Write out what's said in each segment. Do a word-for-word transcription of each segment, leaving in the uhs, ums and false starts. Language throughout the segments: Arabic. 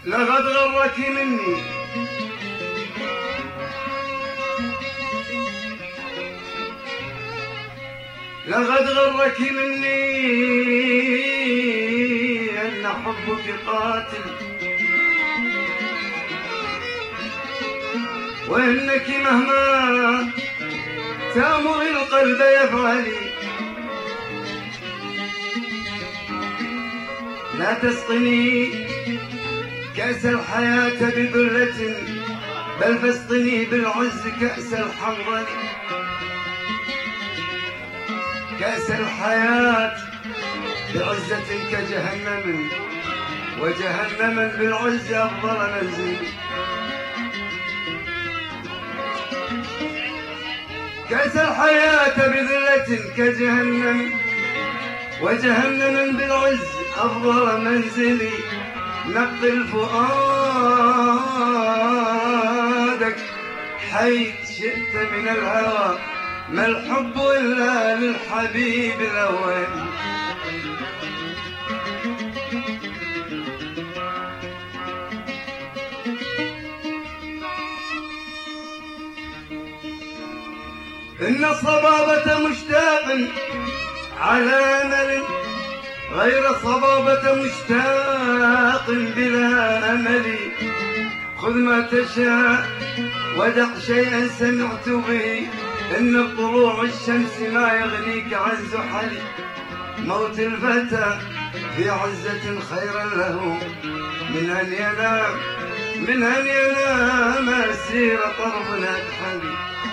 لقد غرك مني لقد غرك مني أن حبك قاتل، وإنك مهما تأمر القلب يفعلي لا تسقني كأس الحياة بذلة، بل فاسقني بالعز كأس الحنظل. كأس الحياة بعزة كجهنم، وجهنما بالعز أفضل منزل. كأس الحياة بذلة كجهنم، وجهنما بالعز أفضل منزلي. نقل فؤادك حيث شئت من الهوى، ما الحب إلا للحبيب الأول. إن الصبابة مشتاق على أمل، غير صبابة مشتاق بلا أمل. خذ ما تشاء ودع شيئا سمعت به، إن طلوع الشمس ما يغنيك عن زحل. موت الفتى في عزة خيرا له من أن ينام من أن ينام أسير طرف الأكحل.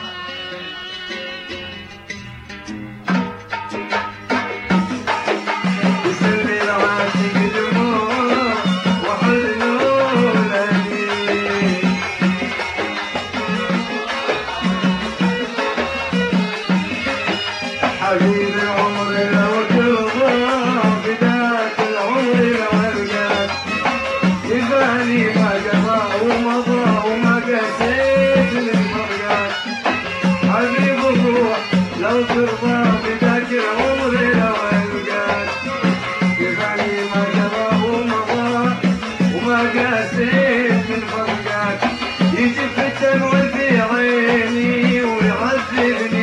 حبيب العمر لو ترضى بداية العمر لو رجعت، يبالي ما قضى ومضى وما قسيت للفرقات. حبيب الروح لو ترضى بداية العمر لو رجعت، يبالي ما قضى ومضى وما قسيت للفرقات. يجف الدمع في عيني ويعذبني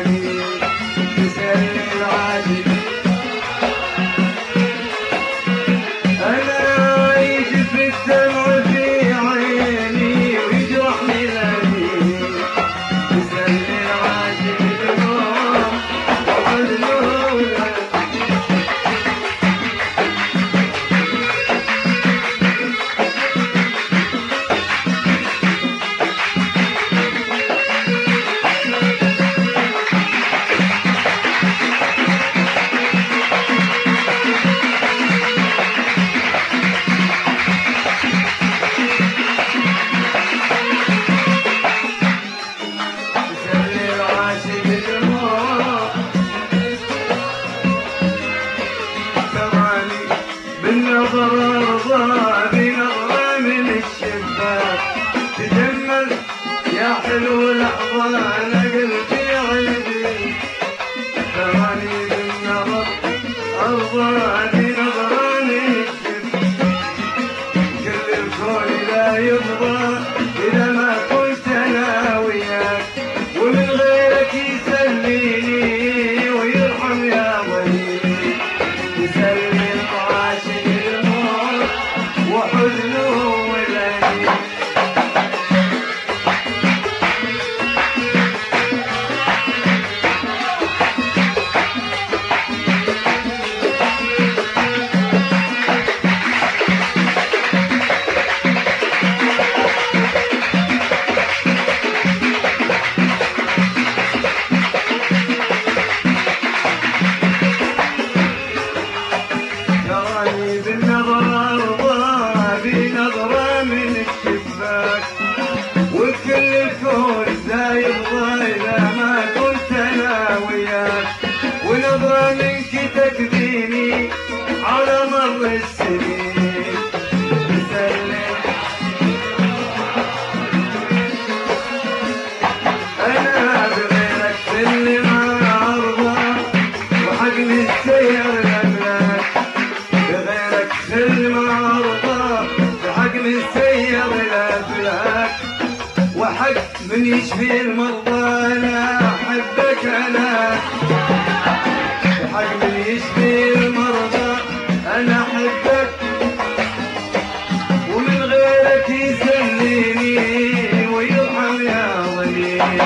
حلو لحظة أنا قلبي عندي. ثواني بالنظر أرضاني نظراني كل الكون لا يفضى إذا ما كنت أنا وياك، ومن غيرك يسليني ويرحم يا ولي. يسلي العاشق الموت وحزنه ولاني. وكل الكون لا يرضى إذا ما كنت أنا وياك، ونظرة منك تكفيني على مر السنين. تسلم أنا بغيرك كل ما أرضى، وحقني السير الأملاك. بغيرك كل ما أرضى وحقني من يشفي المرضى انا احبك انا وحق من يشفي المرضى انا احبك ومن غيرك يسليني ويرحم يا ظليل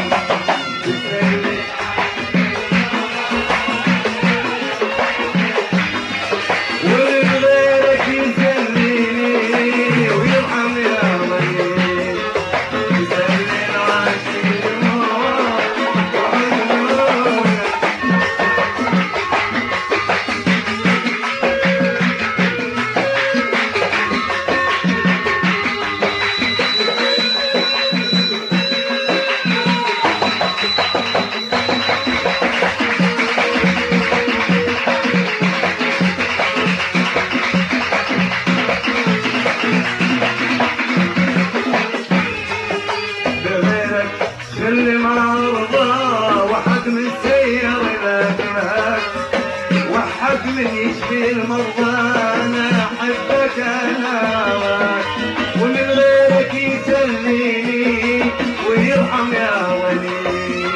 اللي ما رضى وحق من سير ذاكرك وحق من يشفي المرضى انا احبك انا ومن غيرك يسليني ويرحم يا ولي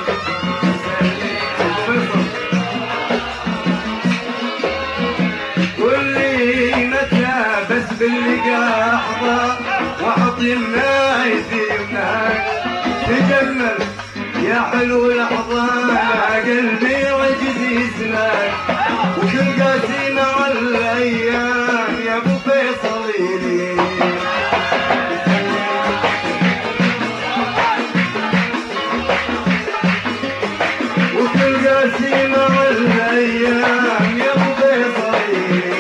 قل لي متى بس باللقاء احظى واعطي منايتي هناك تجمل يا حلو لحظة قلبي عجز يسمعك وكل قاسي مع الأيام يا أبو فيصليني وكل قاسي مع الأيام يا أبو فيصليني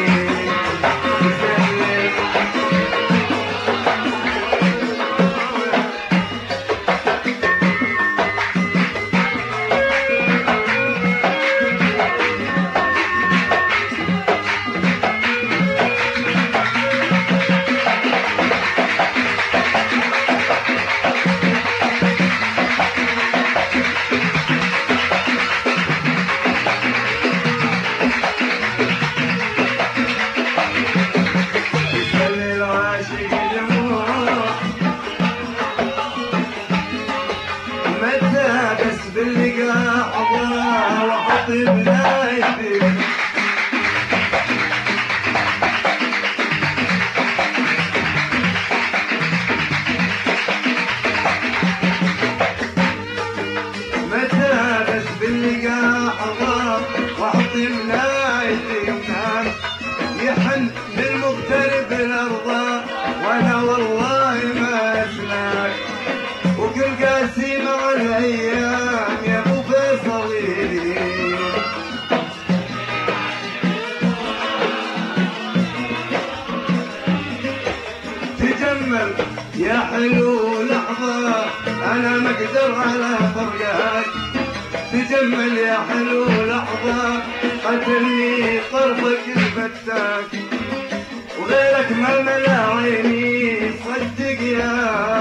باللقاء حظى وحطي بنايتي متى بس باللقاء حظى وحطي بنايتي يمنان يحن للمغترب الارض وانا والله ما اسمعك وكل قاسي مع الايام يا ابو فيصلي تجمل يا حلو لحظة انا ما اقدر على فرقك تجمل يا حلو لحظة قتلني طرفك الفتاك وغيرك ما ملا عيني صدق يا